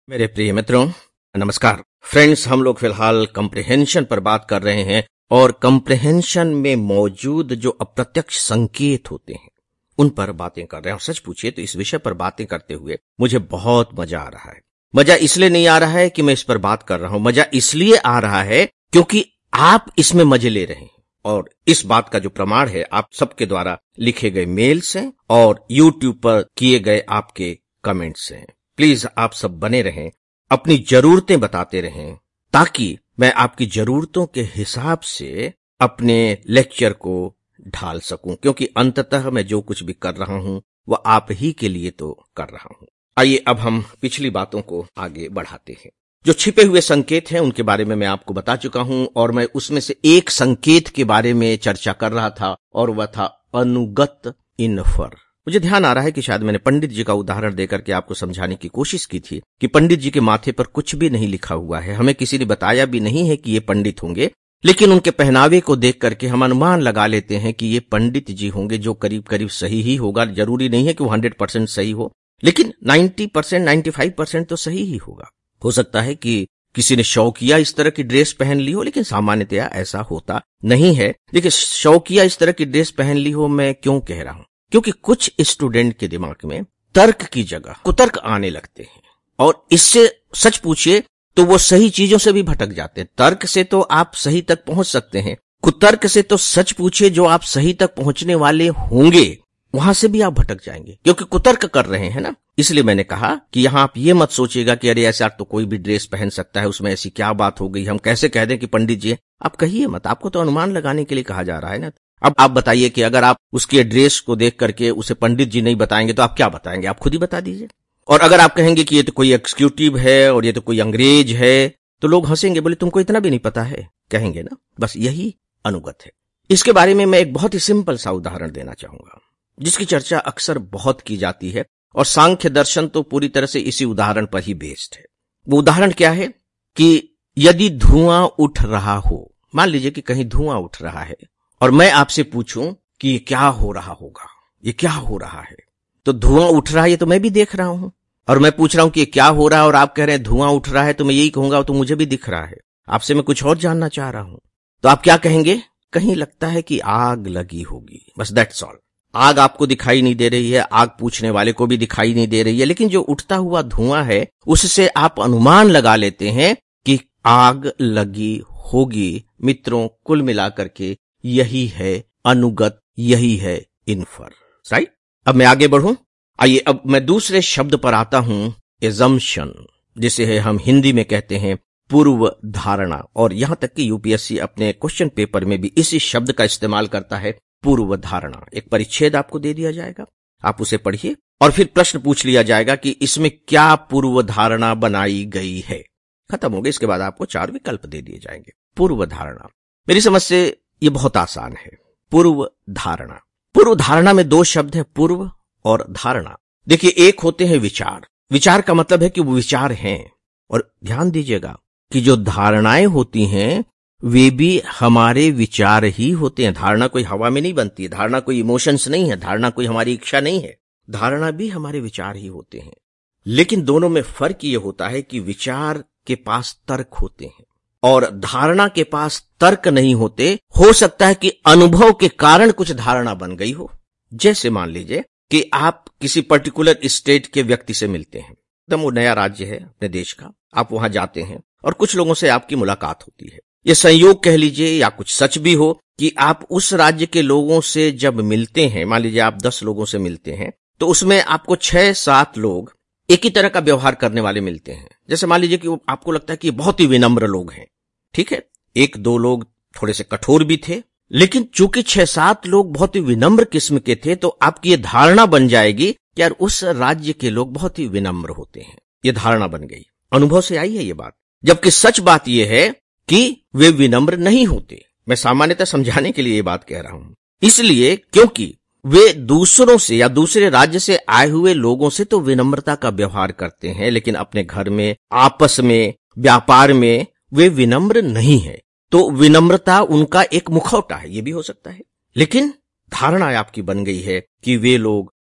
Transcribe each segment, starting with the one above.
मेरे प्रिय मित्रों, नमस्कार। फ्रेंड्स, हम लोग फिलहाल कंप्रिहेंशन पर बात कर रहे हैं और कंप्रिहेंशन में मौजूद जो अप्रत्यक्ष संकेत होते हैं उन पर बातें कर रहे हैं। और सच पूछिए तो इस विषय पर बातें करते हुए मुझे बहुत मजा आ रहा है। मजा इसलिए नहीं आ रहा है कि मैं इस पर बात कर रहा हूं, मजा इसलिए आ रहा है क्योंकि आप इसमें मजे ले रहे हैं। और इस बात का जो प्रमाण है आप सबके द्वारा लिखे गए मेल्स हैं और YouTube पर किए गए आपके कमेंट्स हैं। प्लीज आप सब बने रहें, अपनी जरूरतें बताते रहें, ताकि मैं आपकी जरूरतों के हिसाब से अपने लेक्चर को ढाल सकूं, क्योंकि अंततः मैं जो कुछ भी कर रहा हूं वह आप ही के लिए तो कर रहा हूं। आइए अब हम पिछली बातों को आगे बढ़ाते हैं। जो छिपे हुए संकेत हैं उनके बारे में मैं आपको बता चुका हूं और मैं उसमें से एक संकेत के बारे में चर्चा कर रहा था और वह था अनुगत इन्फर। मुझे ध्यान आ रहा है कि शायद मैंने पंडित जी का उदाहरण देकर के आपको समझाने की कोशिश की थी कि पंडित जी के माथे पर कुछ भी नहीं लिखा हुआ है, हमें किसी ने बताया भी नहीं है कि ये पंडित होंगे, लेकिन उनके पहनावे को देख करके हम अनुमान लगा लेते हैं कि ये पंडित जी होंगे, जो करीब करीब सही ही होगा। जरूरी नहीं है कि वो 100% सही हो, लेकिन 90% 95% तो सही ही होगा। हो सकता है कि किसी ने शौकिया इस तरह की ड्रेस पहन ली हो, लेकिन सामान्यतया ऐसा होता नहीं है। देखिए, शौकिया इस तरह की ड्रेस पहन ली हो, मैं क्यों कह रहा हूं? क्योंकि कुछ स्टूडेंट के दिमाग में तर्क की जगह कुतर्क आने लगते हैं और इससे सच पूछिए तो वो सही चीजों से भी भटक जाते हैं। तर्क से तो आप सही तक पहुंच सकते हैं, कुतर्क से तो सच पूछिए जो आप सही तक पहुंचने वाले होंगे वहां से भी आप भटक जाएंगे, क्योंकि कुतर्क कर रहे हैं ना। इसलिए मैंने कहा कि यहां आप ये मत सोचिएगा कि अरे ऐसा तो कोई भी ड्रेस पहन सकता है, उसमें ऐसी क्या बात हो गई, हम कैसे कह दें कि पंडित जी। आप कहिए मत, आपको तो अनुमान लगाने के लिए कहा जा रहा है ना। अब आप बताइए कि अगर आप उसके ड्रेस को देख करके उसे पंडित जी नहीं बताएंगे तो आप क्या बताएंगे? आप खुद ही बता दीजिए। और अगर आप कहेंगे कि ये तो कोई एग्जीक्यूटिव है और ये तो कोई अंग्रेज है, तो लोग हंसेंगे, बोले तुमको इतना भी नहीं पता है, कहेंगे ना। बस यही अनुगत है। इसके बारे में मैं एक बहुत ही सिंपल सा उदाहरण देना चाहूंगा जिसकी चर्चा अक्सर बहुत की जाती है और सांख्य दर्शन तो पूरी तरह से इसी उदाहरण पर ही बेस्ड है। वो उदाहरण क्या है कि यदि धुआं उठ रहा हो, मान लीजिए कि कहीं धुआं उठ रहा है और मैं आपसे पूछूं कि ये क्या हो रहा होगा, ये क्या हो रहा है, तो धुआं उठ रहा है ये तो मैं भी देख रहा हूं और मैं पूछ रहा हूं कि ये क्या हो रहा है और आप कह रहे हैं धुआं उठ रहा है, तो मैं यही कहूंगा तो मुझे भी दिख रहा है, आपसे मैं कुछ और जानना चाह रहा हूं। तो आप क्या कहेंगे? कहीं लगता है कि आग लगी होगी, बस दैट्स ऑल। आग आपको दिखाई नहीं दे रही है, आग पूछने वाले को भी दिखाई नहीं दे रही है, लेकिन जो उठता हुआ धुआं है उससे आप अनुमान लगा लेते हैं कि आग लगी होगी। मित्रों, कुल मिलाकर के यही है अनुगत, यही है इन्फर, राइट? अब मैं आगे बढ़ूं। आइए अब मैं दूसरे शब्द पर आता हूं, एजम्पशन, जिसे है हम हिंदी में कहते हैं पूर्व धारणा। और यहां तक कि यूपीएससी अपने क्वेश्चन पेपर में भी इसी शब्द का इस्तेमाल करता है, पूर्व धारणा। एक परिच्छेद आपको दे दिया जाएगा, आप उसे पढ़िए और फिर प्रश्न पूछ लिया जाएगा कि इसमें क्या पूर्व धारणा बनाई गई है। खत्म हो गया। इसके बाद आपको 4 विकल्प दे दिए जाएंगे। पूर्व धारणा, मेरी समझ से ये बहुत आसान है। पूर्व धारणा, पूर्व धारणा में 2 शब्द है, पूर्व और धारणा। देखिए, एक होते हैं विचार। विचार का मतलब है कि वो विचार हैं, और ध्यान दीजिएगा कि जो धारणाएं होती हैं वे भी हमारे विचार ही होते हैं। धारणा कोई हवा में नहीं बनती है, धारणा कोई इमोशंस नहीं है, धारणा कोई हमारी इच्छा नहीं है, धारणा भी हमारे विचार ही होते हैं। लेकिन दोनों में फर्क ये होता है कि विचार के पास तर्क होते हैं और धारणा के पास तर्क नहीं होते। हो सकता है कि अनुभव के कारण कुछ धारणा बन गई हो। जैसे मान लीजिए कि आप किसी पर्टिकुलर स्टेट के व्यक्ति से मिलते हैं, एकदम वो नया राज्य है अपने देश का, आप वहां जाते हैं और कुछ लोगों से आपकी मुलाकात होती है। ये संयोग कह लीजिए या कुछ सच भी हो कि आप उस राज्य के लोगों से जब मिलते हैं, मान लीजिए आप 10 लोगों से मिलते हैं, तो उसमें आपको 6-7 लोग एक ही तरह का व्यवहार करने वाले मिलते हैं। जैसे मान लीजिए कि आपको लगता है कि बहुत ही विनम्र लोग हैं, ठीक है। 1-2 लोग थोड़े से कठोर भी थे, लेकिन चूंकि 6-7 लोग बहुत ही विनम्र किस्म के थे, तो आपकी ये धारणा बन जाएगी कि यार उस राज्य के लोग बहुत ही विनम्र होते हैं। ये धारणा बन गई, अनुभव से आई है ये बात। जबकि सच बात यह है कि वे विनम्र नहीं होते। मैं सामान्यतः समझाने के लिए ये बात कह रहा हूं, इसलिए क्योंकि वे दूसरों से या दूसरे राज्य से आए हुए लोगों से तो विनम्रता का व्यवहार करते हैं, लेकिन अपने घर में, आपस में, व्यापार में वे विनम्र नहीं है। तो विनम्रता उनका एक मुखौटा है, ये भी हो सकता है। लेकिन धारणा आपकी बन गई है कि वे लोग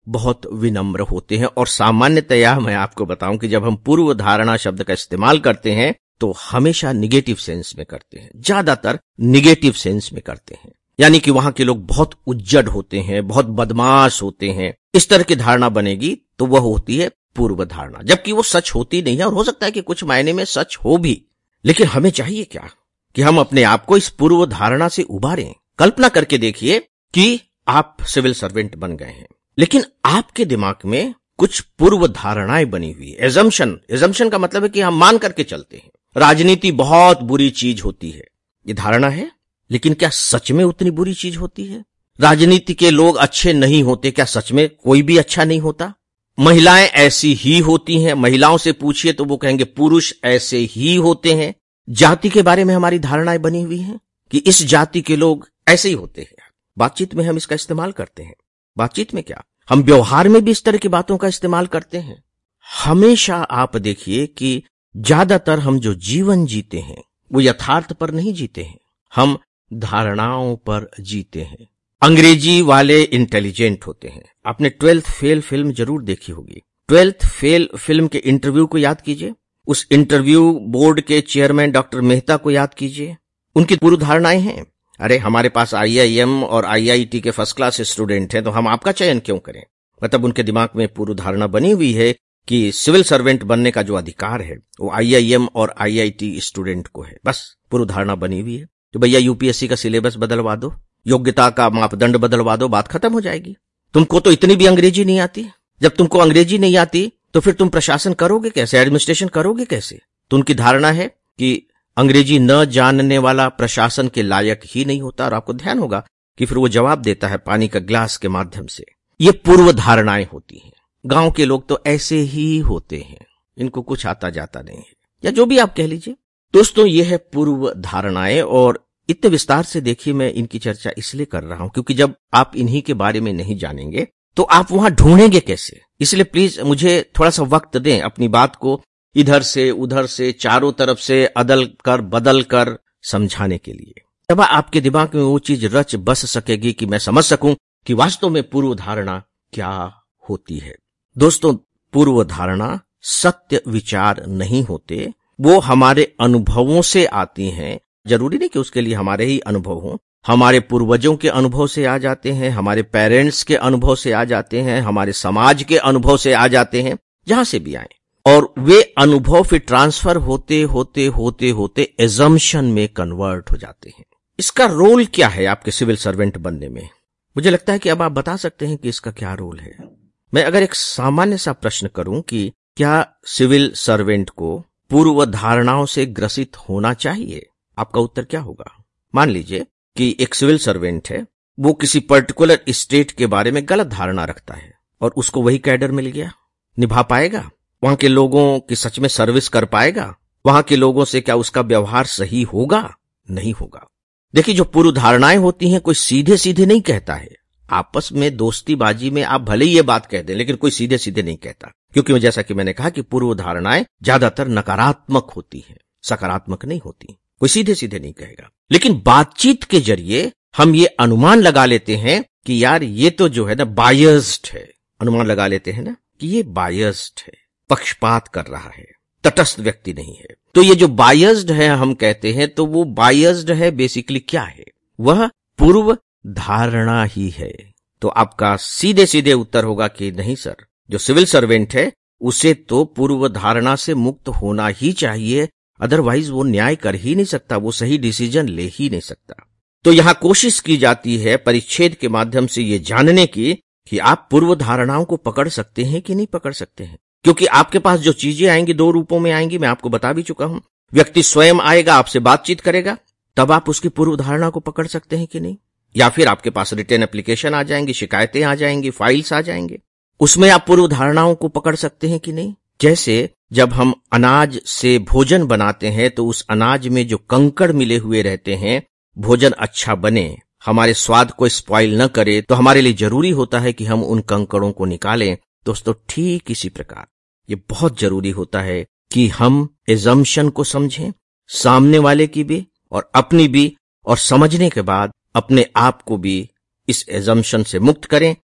बहुत विनम्र होते हैं। और सामान्यतया मैं आपको बताऊं कि जब हम पूर्व धारणा शब्द का इस्तेमाल करते हैं तो हमेशा निगेटिव सेंस में करते हैं, ज्यादातर निगेटिव सेंस में करते हैं। यानी कि वहां के लोग बहुत उज्जड होते हैं, बहुत बदमाश होते हैं, इस तरह की धारणा बनेगी तो वह होती है पूर्व धारणा, जबकि वो सच होती नहीं है। और हो सकता है कि कुछ मायने में सच हो भी, लेकिन हमें चाहिए क्या कि हम अपने आप को इस पूर्व धारणा से उबारें। कल्पना करके देखिए कि आप सिविल सर्वेंट बन गए हैं, लेकिन आपके दिमाग में कुछ पूर्व धारणाएं बनी हुई है। एजम्पशन का मतलब है कि हम मान करके चलते हैं राजनीति बहुत बुरी चीज होती है, ये धारणा है। लेकिन क्या सच में उतनी बुरी चीज होती है? राजनीति के लोग अच्छे नहीं होते, क्या सच में कोई भी अच्छा नहीं होता? महिलाएं ऐसी ही होती हैं, महिलाओं से पूछिए तो वो कहेंगे पुरुष ऐसे ही होते हैं। जाति के बारे में हमारी धारणाएं बनी हुई हैं कि इस जाति के लोग ऐसे ही होते हैं। बातचीत में हम इसका इस्तेमाल करते हैं। बातचीत में क्या, हम व्यवहार में भी इस तरह की बातों का इस्तेमाल करते हैं। हमेशा आप देखिए कि ज्यादातर हम जो जीवन जीते हैं वो यथार्थ पर नहीं जीते हैं, हम धारणाओं पर जीते हैं। अंग्रेजी वाले इंटेलिजेंट होते हैं। आपने 12th फेल फिल्म जरूर देखी होगी। 12th फेल फिल्म के इंटरव्यू को याद कीजिए, उस इंटरव्यू बोर्ड के चेयरमैन डॉक्टर मेहता को याद कीजिए। उनकी पूर्व धारणाएं हैं, अरे हमारे पास IIM और IIT के फर्स्ट क्लास स्टूडेंट हैं तो हम आपका चयन क्यों करें। मतलब उनके दिमाग में पूर्व धारणा बनी हुई है कि सिविल सर्वेंट बनने का जो अधिकार है वो IIM और IIT स्टूडेंट को है। बस पूर्व धारणा बनी हुई है तो भैया UPSC का सिलेबस बदलवा दो, योग्यता का मापदंड बदलवा दो, बात खत्म हो जाएगी। तुमको तो इतनी भी अंग्रेजी नहीं आती, जब तुमको अंग्रेजी नहीं आती तो फिर तुम प्रशासन करोगे कैसे, एडमिनिस्ट्रेशन करोगे कैसे? तो उनकी धारणा है कि अंग्रेजी न जानने वाला प्रशासन के लायक ही नहीं होता। और आपको ध्यान होगा कि फिर वो जवाब देता है पानी का ग्लास के माध्यम से। ये पूर्व धारणाएं होती हैं। गांव के लोग तो ऐसे ही होते हैं, इनको कुछ आता जाता नहीं है, या जो भी आप कह लीजिए। दोस्तों, ये है पूर्व धारणाएं। और इतने विस्तार से देखिए मैं इनकी चर्चा इसलिए कर रहा हूं क्योंकि जब आप इन्हीं के बारे में नहीं जानेंगे तो आप वहां ढूंढेंगे कैसे। इसलिए प्लीज मुझे थोड़ा सा वक्त दें अपनी बात को इधर से उधर से चारों तरफ से अदल कर बदल कर समझाने के लिए। तब आपके दिमाग में वो चीज रच बस सकेगी कि मैं समझ सकूं कि वास्तव में पूर्व धारणा क्या होती है। दोस्तों, पूर्व धारणा सत्य विचार नहीं होते, वो हमारे अनुभवों से आती हैं। जरूरी नहीं कि उसके लिए हमारे ही अनुभव हों, हमारे पूर्वजों के अनुभव से आ जाते हैं, हमारे पेरेंट्स के अनुभव से आ जाते हैं, हमारे समाज के अनुभव से आ जाते हैं, जहां से भी आए। और वे अनुभव फिर ट्रांसफर होते होते होते होते एजम्पशन में कन्वर्ट हो जाते हैं। इसका रोल क्या है आपके सिविल सर्वेंट बनने में? मुझे लगता है कि अब आप बता सकते हैं कि इसका क्या रोल है। मैं अगर एक सामान्य सा प्रश्न करूं कि क्या सिविल सर्वेंट को पूर्व धारणाओं से ग्रसित होना चाहिए, आपका उत्तर क्या होगा? मान लीजिए कि एक सिविल सर्वेंट है, वो किसी पर्टिकुलर स्टेट के बारे में गलत धारणा रखता है और उसको वही कैडर मिल गया, निभा पाएगा? वहां के लोगों की सच में सर्विस कर पाएगा? वहां के लोगों से क्या उसका व्यवहार सही होगा? नहीं होगा। देखिए, जो पूर्व धारणाएं होती हैं कोई सीधे सीधे नहीं कहता है। आपस में दोस्ती बाजी में आप भले ही ये बात कह दें, लेकिन कोई सीधे सीधे नहीं कहता, क्योंकि जैसा कि मैंने कहा कि पूर्व धारणाएं ज्यादातर नकारात्मक होती हैं, सकारात्मक नहीं होती। कोई सीधे सीधे नहीं कहेगा, लेकिन बातचीत के जरिए हम ये अनुमान लगा लेते हैं कि यार ये तो जो है ना बायस्ड है। अनुमान लगा लेते हैं ना कि ये बायस्ड है, पक्षपात कर रहा है, तटस्थ व्यक्ति नहीं है। तो ये जो बायस्ड है हम कहते हैं, तो वो बायस्ड है बेसिकली क्या है? वह पूर्व धारणा ही है। तो आपका सीधे सीधे उत्तर होगा कि नहीं सर, जो सिविल सर्वेंट है उसे तो पूर्व धारणा से मुक्त होना ही चाहिए, अदरवाइज वो न्याय कर ही नहीं सकता, वो सही डिसीजन ले ही नहीं सकता। तो यहां कोशिश की जाती है परिच्छेद के माध्यम से ये जानने की कि आप पूर्व धारणाओं को पकड़ सकते हैं कि नहीं पकड़ सकते हैं। क्योंकि आपके पास जो चीजें आएंगी दो रूपों में आएंगी, मैं आपको बता भी चुका हूं। व्यक्ति स्वयं आएगा, आपसे बातचीत करेगा, तब आप उसकी पूर्व धारणा को पकड़ सकते हैं कि नहीं, या फिर आपके पास रिटर्न एप्लीकेशन आ जाएंगी, शिकायतें आ जाएंगी, फाइल्स आ जाएंगे, उसमें आप पूर्व धारणाओं को पकड़ सकते हैं कि नहीं। जैसे जब हम अनाज से भोजन बनाते हैं तो उस अनाज में जो कंकड़ मिले हुए रहते हैं, भोजन अच्छा बने, हमारे स्वाद को स्पॉइल न करे, तो हमारे लिए जरूरी होता है कि हम उन कंकड़ों को निकालें। दोस्तों, ठीक इसी प्रकार ये बहुत जरूरी होता है कि हम एजम्पशन को समझें, सामने वाले की भी और अपनी भी, और समझने के बाद अपने आप को भी इस एजम्पशन से मुक्त करें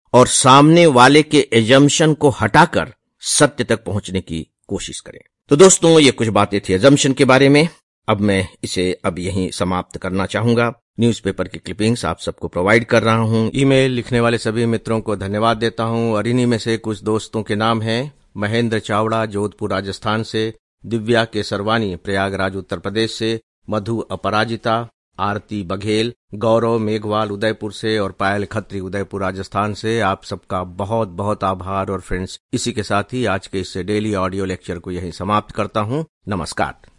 और सामने वाले के एजम्पशन को हटाकर सत्य तक पहुंचने की कोशिश करें। तो दोस्तों, ये कुछ बातें थी एजम्पशन के बारे में। अब मैं इसे अब यहीं समाप्त करना चाहूंगा। न्यूज़पेपर की क्लिपिंग्स आप सबको प्रोवाइड कर रहा हूं। ईमेल लिखने वाले सभी मित्रों को धन्यवाद देता हूं, और इन्हीं में से कुछ दोस्तों के नाम हैं: महेंद्र चावड़ा जोधपुर राजस्थान से, दिव्या केसरवानी प्रयागराज उत्तर प्रदेश से, मधु अपराजिता, आरती बघेल, गौरव मेघवाल उदयपुर से, और पायल खत्री उदयपुर राजस्थान से। आप सबका बहुत बहुत आभार। और फ्रेंड्स, इसी के साथ ही आज के इस डेली ऑडियो लेक्चर को यहीं समाप्त करता हूं। नमस्कार।